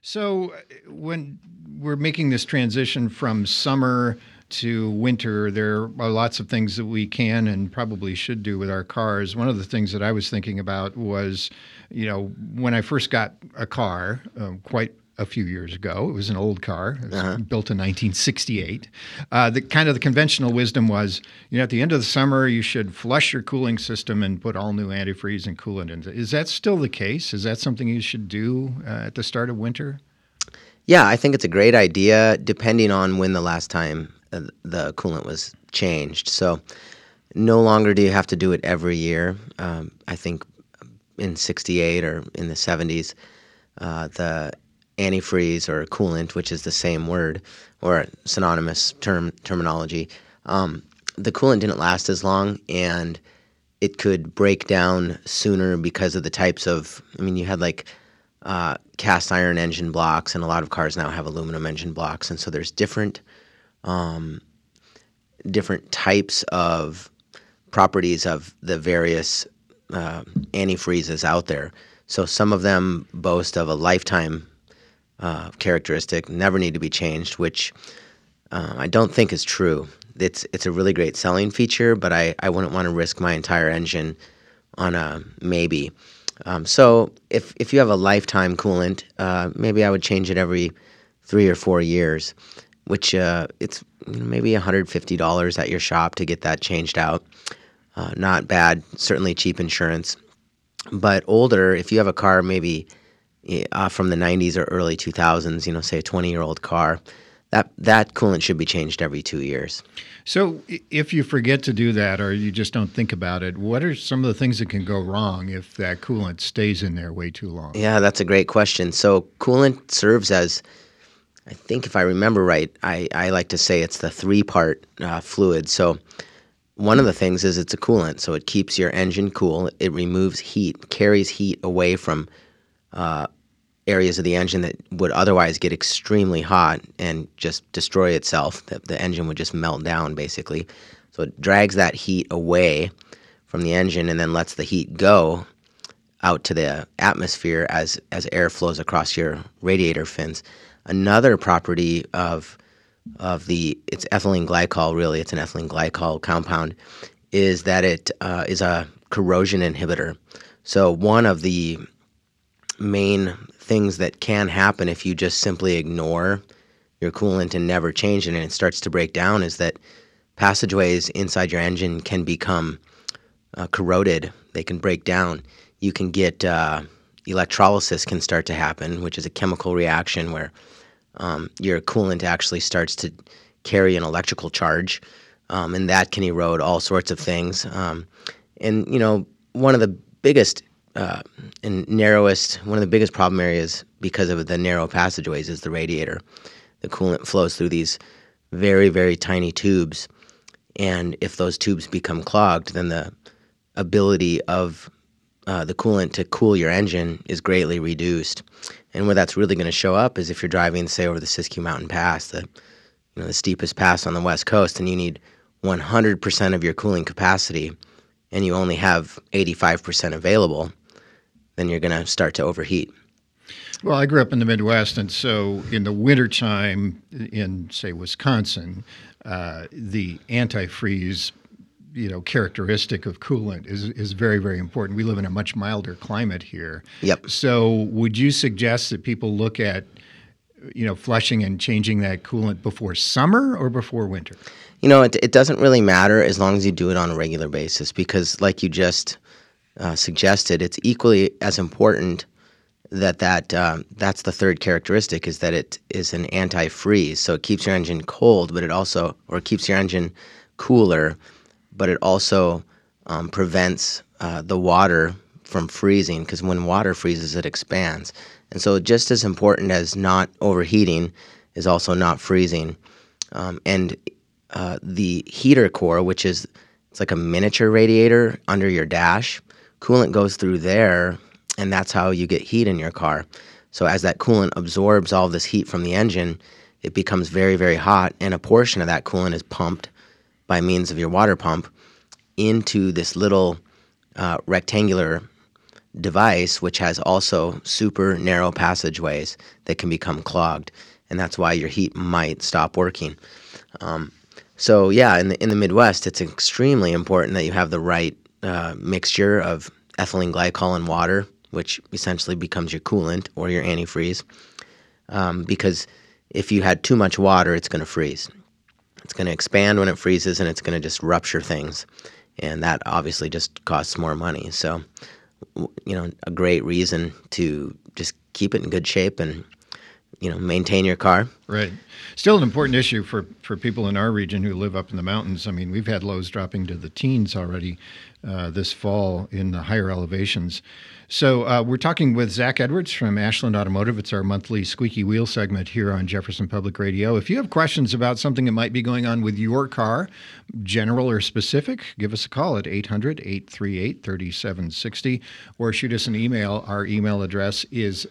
So when we're making this transition from summer to winter, there are lots of things that we can and probably should do with our cars. One of the things that I was thinking about was, when I first got a car, quite a few years ago. It was an old car. It was built in 1968. The conventional wisdom was, at the end of the summer, you should flush your cooling system and put all new antifreeze and coolant in. Is that still the case? Is that something you should do at the start of winter? Yeah, I think it's a great idea, depending on when the last time the coolant was changed. So no longer do you have to do it every year. I think in 68 or in the 70s, the antifreeze or coolant, which is the same word or synonymous terminology, the coolant didn't last as long, and it could break down sooner because of the types of, you had like cast iron engine blocks, and a lot of cars now have aluminum engine blocks, and so there's different types of properties of the various antifreezes out there. So some of them boast of a lifetime characteristic, never need to be changed, which I don't think is true. It's a really great selling feature, but I wouldn't want to risk my entire engine on a maybe. So if you have a lifetime coolant, maybe I would change it every 3 or 4 years, which it's maybe $150 at your shop to get that changed out. Not bad, certainly cheap insurance. But older, if you have a car maybe from the 90s or early 2000s, say a 20-year-old car, that coolant should be changed every 2 years. So if you forget to do that or you just don't think about it, what are some of the things that can go wrong if that coolant stays in there way too long? Yeah, that's a great question. So coolant serves as, I think if I remember right, I like to say it's the 3-part fluid. So one of the things is it's a coolant, so it keeps your engine cool. It removes heat, carries heat away from areas of the engine that would otherwise get extremely hot and just destroy itself. The engine would just melt down, basically. So it drags that heat away from the engine and then lets the heat go out to the atmosphere as air flows across your radiator fins. Another property of it's ethylene glycol, really, it's an ethylene glycol compound, is that it is a corrosion inhibitor. So one of the main things that can happen if you just simply ignore your coolant and never change it and it starts to break down is that passageways inside your engine can become corroded. They can break down. You can get electrolysis can start to happen, which is a chemical reaction where your coolant actually starts to carry an electrical charge, and that can erode all sorts of things. And one of the biggest and narrowest, one of the biggest problem areas because of the narrow passageways is the radiator. The coolant flows through these very, very tiny tubes, and if those tubes become clogged, then the ability of the coolant to cool your engine is greatly reduced. And where that's really going to show up is if you're driving, say, over the Siskiyou Mountain Pass, the steepest pass on the West Coast, and you need 100% of your cooling capacity, and you only have 85% available, then you're going to start to overheat. Well, I grew up in the Midwest, and so in the wintertime in, say, Wisconsin, the antifreeze characteristic of coolant is very, very important. We live in a much milder climate here. Yep. So would you suggest that people look at, flushing and changing that coolant before summer or before winter? It doesn't really matter as long as you do it on a regular basis because, like you just suggested, it's equally as important that's the third characteristic is that it is an antifreeze. So it keeps your engine cold, but it keeps your engine cooler, but it also prevents the water from freezing because when water freezes, it expands. And so just as important as not overheating is also not freezing. And the heater core, which is it's like a miniature radiator under your dash, coolant goes through there, and that's how you get heat in your car. So as that coolant absorbs all this heat from the engine, it becomes very, very hot, and a portion of that coolant is pumped by means of your water pump into this little rectangular device, which has also super narrow passageways that can become clogged, and that's why your heat might stop working. So yeah, in the Midwest, it's extremely important that you have the right mixture of ethylene glycol and water, which essentially becomes your coolant or your antifreeze. Because if you had too much water, it's going to freeze. It's going to expand when it freezes, and it's going to just rupture things, and that obviously just costs more money. So, a great reason to just keep it in good shape and maintain your car. Right. Still an important issue for people in our region who live up in the mountains. I mean, we've had lows dropping to the teens already this fall in the higher elevations. So we're talking with Zach Edwards from Ashland Automotive. It's our monthly Squeaky Wheel segment here on Jefferson Public Radio. If you have questions about something that might be going on with your car, general or specific, give us a call at 800-838-3760 or shoot us an email. Our email address is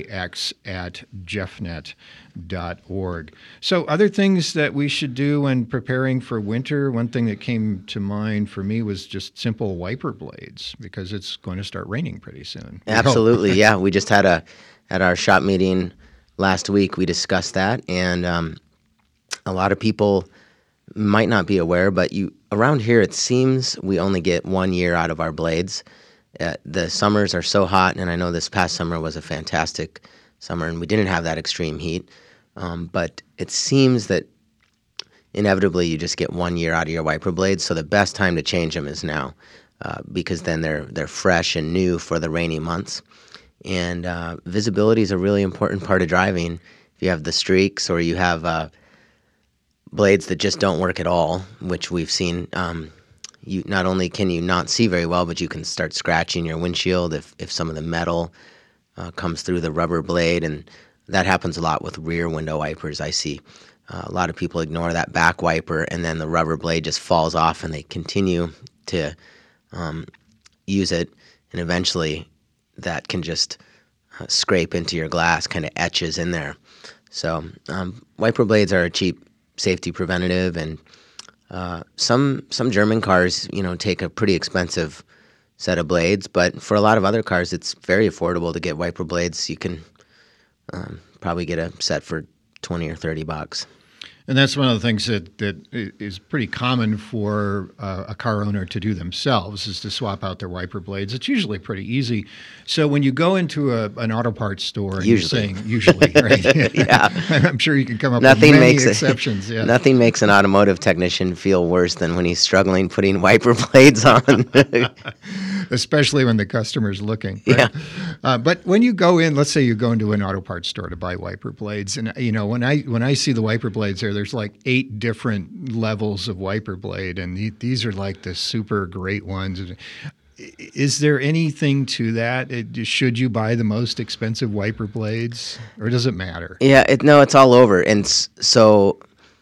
jx@jeffnet.org. So other things that we should do when preparing for winter, one thing that came to mind for me was just simple wiper blades, because it's going to start raining pretty soon. Absolutely, yeah. We just had at our shop meeting last week, we discussed that, and a lot of people might not be aware, but around here it seems we only get 1 year out of our blades. The summers are so hot, and I know this past summer was a fantastic summer, and we didn't have that extreme heat. But it seems that inevitably you just get 1 year out of your wiper blades. So the best time to change them is now, because then they're fresh and new for the rainy months. And visibility is a really important part of driving. If you have the streaks or you have blades that just don't work at all, which we've seen, you not only can you not see very well, but you can start scratching your windshield if some of the metal comes through the rubber blade, and that happens a lot with rear window wipers. I see a lot of people ignore that back wiper, and then the rubber blade just falls off, and they continue to use it, and eventually that can just scrape into your glass, kind of etches in there. So wiper blades are a cheap safety preventative, and some German cars, take a pretty expensive set of blades, but for a lot of other cars, it's very affordable to get wiper blades. You can probably get a set for $20 or $30. And that's one of the things that is pretty common for a car owner to do themselves, is to swap out their wiper blades. It's usually pretty easy. So when you go into an auto parts store, and usually, you're saying usually, right? Yeah, I'm sure you can come up with many exceptions. Yeah. Nothing makes an automotive technician feel worse than when he's struggling putting wiper blades on. Especially when the customer's looking. Right? Yeah. But when you go in, let's say you go into an auto parts store to buy wiper blades, and when I see the wiper blades there's like 8 different levels of wiper blade, and these are like the super great ones. Is there anything to that? Should you buy the most expensive wiper blades, or does it matter? Yeah, it's all over, and so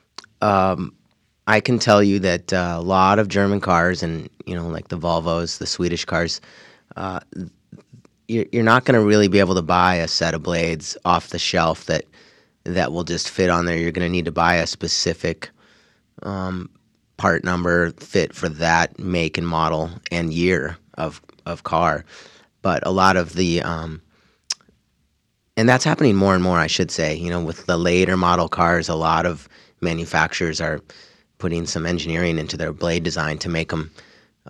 I can tell you that a lot of German cars, and like the Volvos, the Swedish cars, you're not going to really be able to buy a set of blades off the shelf that will just fit on there. You're going to need to buy a specific part number fit for that make and model and year of car. But a lot of the and that's happening more and more, I should say. With the later model cars, a lot of manufacturers are putting some engineering into their blade design to make them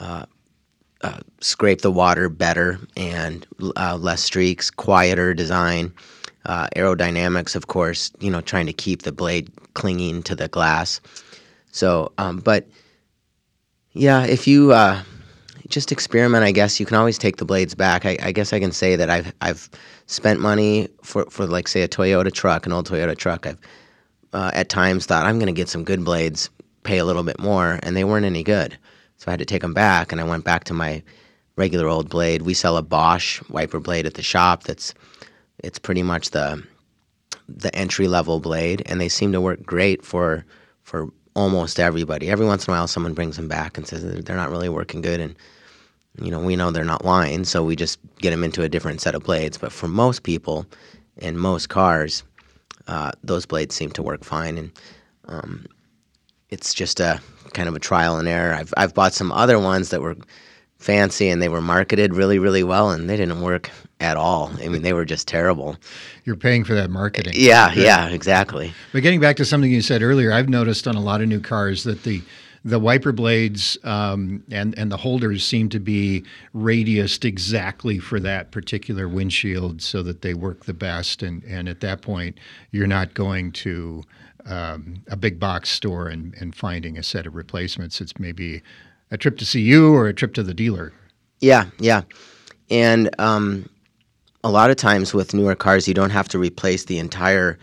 scrape the water better and less streaks, quieter design. Aerodynamics, of course, trying to keep the blade clinging to the glass. So, but yeah, if you just experiment, I guess you can always take the blades back. I guess I can say that I've spent money for like, say, a Toyota truck, an old Toyota truck. I've at times thought I'm going to get some good blades, pay a little bit more, and they weren't any good. So I had to take them back, and I went back to my regular old blade. We sell a Bosch wiper blade at the shop it's pretty much the entry-level blade, and they seem to work great for almost everybody. Every once in a while, someone brings them back and says they're not really working good, and we know they're not lying, so we just get them into a different set of blades. But for most people and most cars, those blades seem to work fine, and it's just a kind of a trial and error. I've bought some other ones that were fancy and they were marketed really, really well, and they didn't work at all. I mean, they were just terrible. You're paying for that marketing. Yeah, exactly. But getting back to something you said earlier, I've noticed on a lot of new cars that the wiper blades and the holders seem to be radiused exactly for that particular windshield so that they work the best. And at that point, you're not going to a big box store and finding a set of replacements. It's maybe a trip to see you or a trip to the dealer. Yeah. And a lot of times with newer cars, you don't have to replace the entire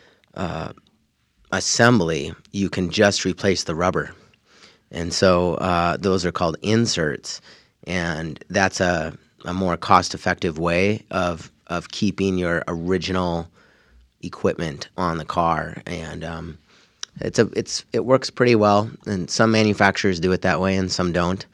assembly. You can just replace the rubber. And so those are called inserts. And that's a more cost-effective way of keeping your original equipment on the car. And it works pretty well, and some manufacturers do it that way and some don't.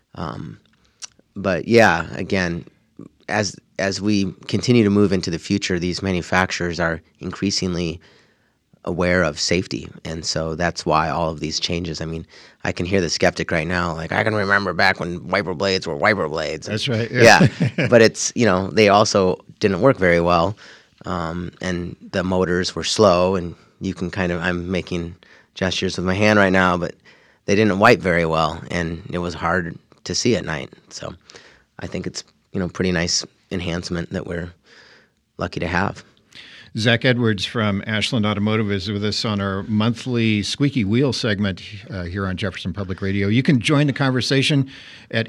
But yeah, again, as we continue to move into the future, these manufacturers are increasingly aware of safety, and so that's why all of these changes. I mean, I can hear the skeptic right now, like, I can remember back when wiper blades were wiper blades. That's right. Yeah. But it's, they also didn't work very well, and the motors were slow, and you can I'm making gestures with my hand right now, but they didn't wipe very well, and it was hard to see at night. So I think it's, pretty nice enhancement that we're lucky to have. Zach Edwards from Ashland Automotive is with us on our monthly Squeaky Wheel segment here on Jefferson Public Radio. You can join the conversation at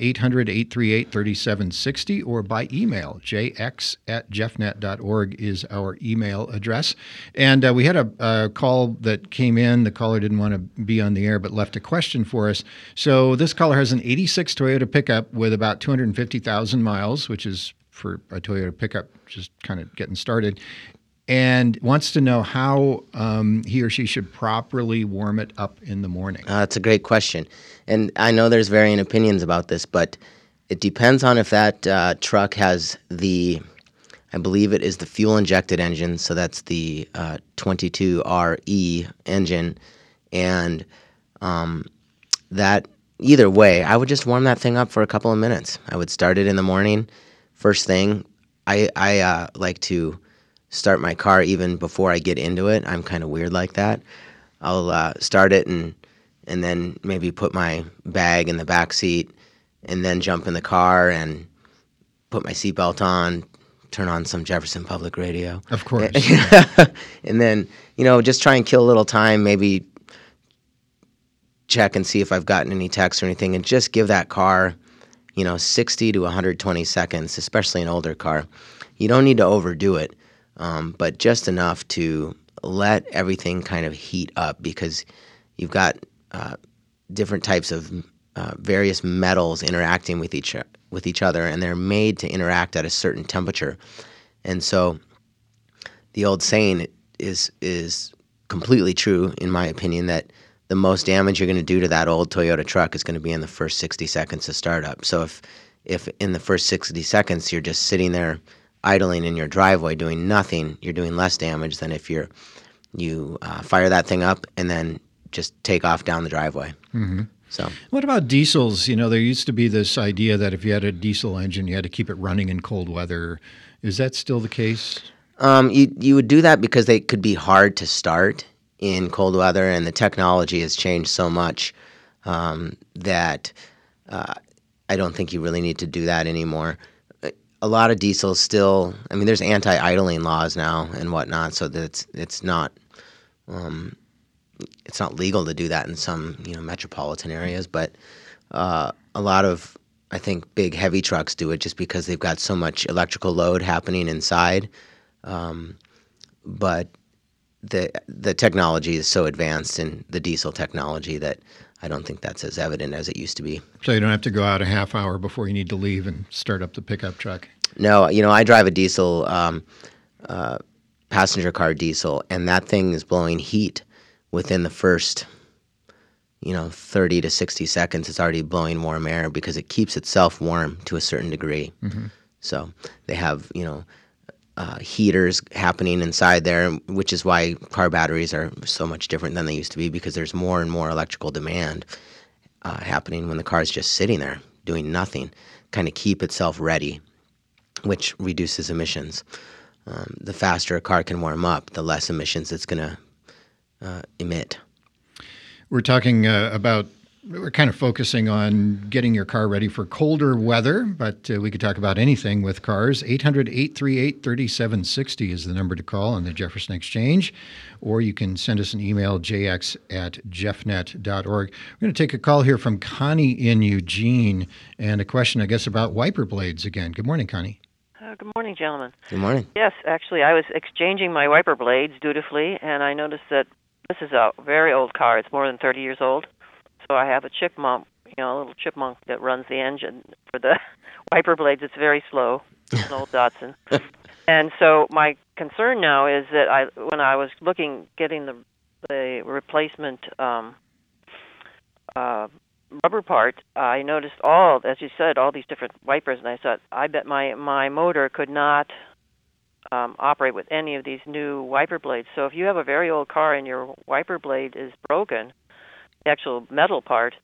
800-838-3760 or by email. jx@jeffnet.org is our email address. And we had a call that came in. The caller didn't want to be on the air but left a question for us. So this caller has an 86 Toyota pickup with about 250,000 miles, which is for a Toyota pickup just kind of getting started, and wants to know how he or she should properly warm it up in the morning. That's a great question. And I know there's varying opinions about this, but it depends on if that truck has I believe it is the fuel-injected engine, so that's the 22RE engine. And that, either way, I would just warm that thing up for a couple of minutes. I would start it in the morning. First thing, I like to start my car even before I get into it. I'm kind of weird like that. I'll start it and then maybe put my bag in the back seat and then jump in the car and put my seatbelt on, turn on some Jefferson Public Radio. Of course. And then, just try and kill a little time, maybe check and see if I've gotten any texts or anything, and just give that car, 60 to 120 seconds, especially an older car. You don't need to overdo it. But just enough to let everything kind of heat up, because you've got different types of various metals interacting with each other, and they're made to interact at a certain temperature. And so the old saying is completely true, in my opinion, that the most damage you're going to do to that old Toyota truck is going to be in the first 60 seconds of startup. So if in the first 60 seconds you're just sitting there idling in your driveway doing nothing, you're doing less damage than if you fire that thing up and then just take off down the driveway. Mm-hmm. So, what about diesels? There used to be this idea that if you had a diesel engine, you had to keep it running in cold weather. Is that still the case? You would do that because they could be hard to start in cold weather, and the technology has changed so much that I don't think you really need to do that anymore. A lot of diesels still, there's anti-idling laws now and whatnot, so that it's not legal to do that in some metropolitan areas. But a lot of, I think, big heavy trucks do it just because they've got so much electrical load happening inside. But the technology is so advanced in the diesel technology that I don't think that's as evident as it used to be. So you don't have to go out a half hour before you need to leave and start up the pickup truck? No, I drive a diesel, passenger car diesel, and that thing is blowing heat within the first, 30 to 60 seconds. It's already blowing warm air because it keeps itself warm to a certain degree. Mm-hmm. So they have, heaters happening inside there, which is why car batteries are so much different than they used to be, because there's more and more electrical demand happening when the car is just sitting there doing nothing, kind of keep itself ready, which reduces emissions. The faster a car can warm up, the less emissions it's going to emit. We're talking we're kind of focusing on getting your car ready for colder weather, but we could talk about anything with cars. 800-838-3760 is the number to call on the Jefferson Exchange, or you can send us an email, jx@jeffnet.org. We're going to take a call here from Connie in Eugene, and a question, I guess, about wiper blades again. Good morning, Connie. Good morning, gentlemen. Good morning. Yes, actually, I was exchanging my wiper blades dutifully, and I noticed that this is a very old car. It's more than 30 years old. So I have a chipmunk, a little chipmunk that runs the engine for the wiper blades. It's very slow. It's an old Datsun. And so my concern now is that when I was getting the replacement rubber part, I noticed as you said, all these different wipers, and I thought, I bet my motor could not operate with any of these new wiper blades. So if you have a very old car and your wiper blade is broken, the actual metal part,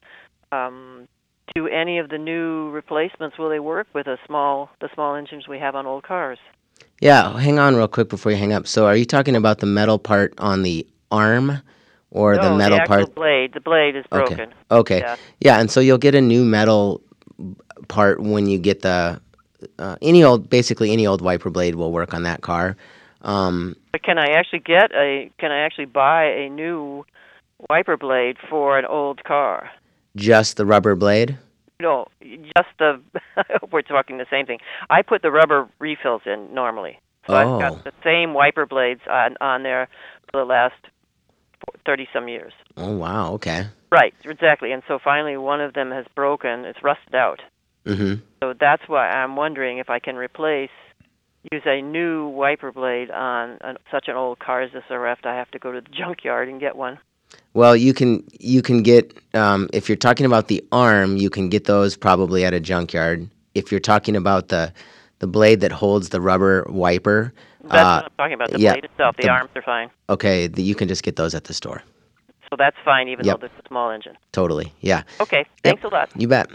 do any of the new replacements, will they work with the small engines we have on old cars? Yeah, hang on real quick before you hang up. So are you talking about the metal part on the arm or the metal the part? Blade. The blade is broken. Okay. Yeah, and so you'll get a new metal part when you get any old wiper blade will work on that car. But can I actually buy a new wiper blade for an old car? Just the rubber blade? No, just we're talking the same thing. I put the rubber refills in normally. So I've got the same wiper blades on there for the last 30-some years. Oh, wow, okay. Right, exactly. And so finally one of them has broken. It's rusted out. Mm-hmm. So that's why I'm wondering if I can use a new wiper blade on such an old car as this, or if I have to go to the junkyard and get one. Well, you can get, if you're talking about the arm, you can get those probably at a junkyard. If you're talking about the blade that holds the rubber wiper. That's what I'm talking about, the blade itself. The arms are fine. Okay, you can just get those at the store. So that's fine, even though there's a small engine. Totally, yeah. Okay, thanks a lot. You bet.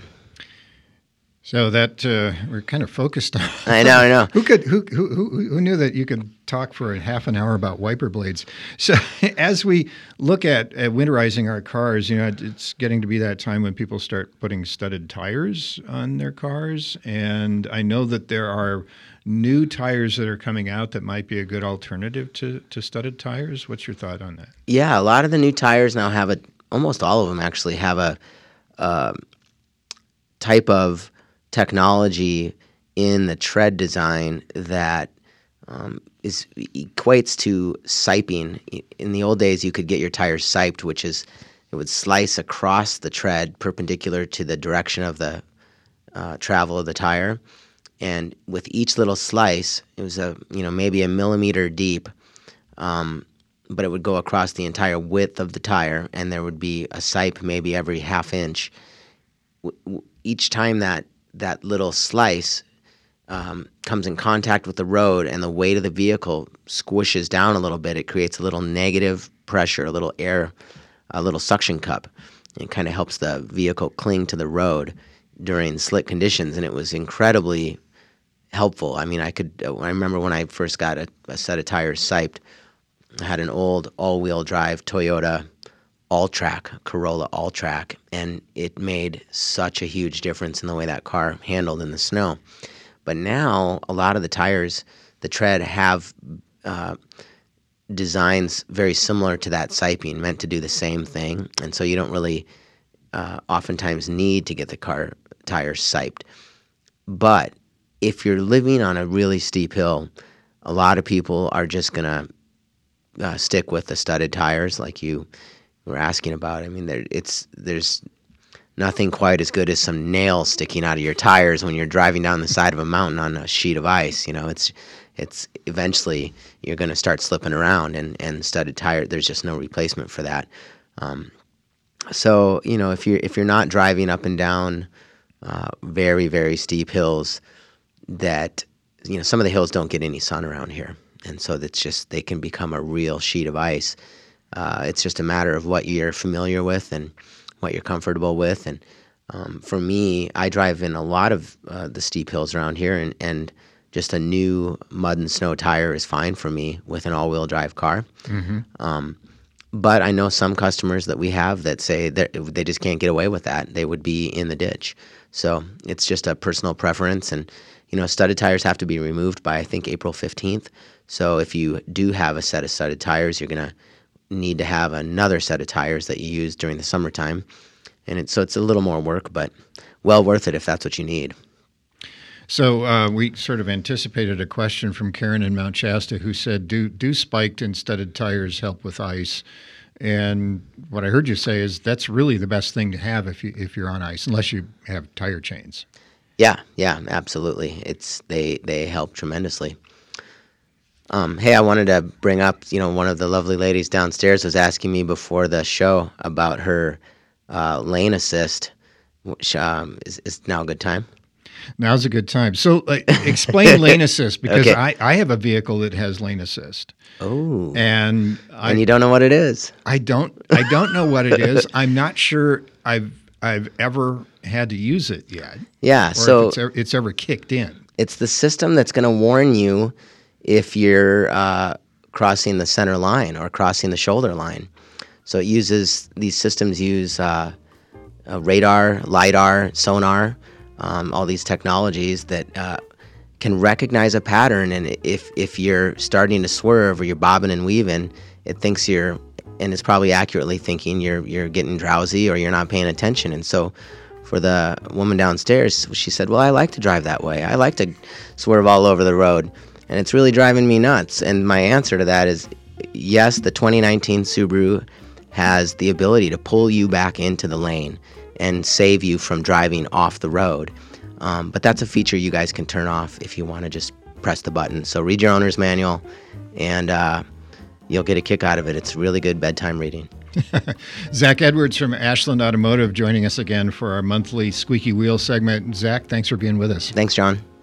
So that we're kind of focused on. I know. Who knew that you could talk for a half an hour about wiper blades? So as we look at winterizing our cars, it's getting to be that time when people start putting studded tires on their cars, and I know that there are new tires that are coming out that might be a good alternative to studded tires. What's your thought on that? Yeah, a lot of the new tires now almost all of them actually have a type of technology in the tread design that equates to siping. In the old days, you could get your tires siped, which is it would slice across the tread perpendicular to the direction of the travel of the tire, and with each little slice, it was maybe a millimeter deep, but it would go across the entire width of the tire, and there would be a sipe maybe every half inch. Each time that little slice comes in contact with the road and the weight of the vehicle squishes down a little bit, it creates a little negative pressure, a little air, a little suction cup. It kind of helps the vehicle cling to the road during slick conditions, and it was incredibly helpful. I mean, I remember when I first got a set of tires siped, I had an old all-wheel drive Toyota Corolla All-Track, and it made such a huge difference in the way that car handled in the snow. But now, a lot of the tires, the tread, have designs very similar to that siping, meant to do the same thing, and so you don't really oftentimes need to get the car tires siped. But if you're living on a really steep hill, a lot of people are just going to stick with the studded tires like you were asking about. I mean, there's nothing quite as good as some nails sticking out of your tires when you're driving down the side of a mountain on a sheet of ice. It's eventually you're going to start slipping around, and studded tire, there's just no replacement for that. So if you're not driving up and down very, very steep hills, that some of the hills don't get any sun around here, and so they can become a real sheet of ice. It's just a matter of what you're familiar with and what you're comfortable with, and For me, I drive in a lot of the steep hills around here, and just a new mud and snow tire is fine for me with an all-wheel drive car. But I know some customers that we have that say that they just can't get away with that. They would be in the ditch. So it's just a personal preference. And, studded tires have to be removed by, I think, April 15th. So if you do have a set of studded tires, you're going to need to have another set of tires that you use during the summertime. And it's a little more work, but well worth it if that's what you need. So we sort of anticipated a question from Karen in Mount Shasta who said, do spiked and studded tires help with ice? And what I heard you say is that's really the best thing to have if you're on ice, unless you have tire chains. Yeah, absolutely. They help tremendously. Hey, I wanted to bring up, one of the lovely ladies downstairs was asking me before the show about her lane assist. Which, is now a good time? Now's a good time. So explain lane assist, because Okay. I have a vehicle that has lane assist. Oh. And you don't know what it is? I don't know what it is. I'm not sure I've ever had to use it yet. Yeah, Or so if it's ever kicked in. it's the system that's going to warn you if you're crossing the center line or crossing the shoulder line. So these systems use radar, LiDAR, sonar, all these technologies that can recognize a pattern. And if you're starting to swerve or you're bobbing and weaving, it thinks and it's probably accurately thinking you're getting drowsy or you're not paying attention. And so for the woman downstairs, she said, well, I like to drive that way. I like to swerve all over the road, and it's really driving me nuts. And my answer to that is, yes, the 2019 Subaru has the ability to pull you back into the lane and save you from driving off the road. But that's a feature you guys can turn off if you want to just press the button. So read your owner's manual, and you'll get a kick out of it. It's really good bedtime reading. Zach Edwards from Ashland Automotive joining us again for our monthly Squeaky Wheel segment. Zach, thanks for being with us. Thanks, John.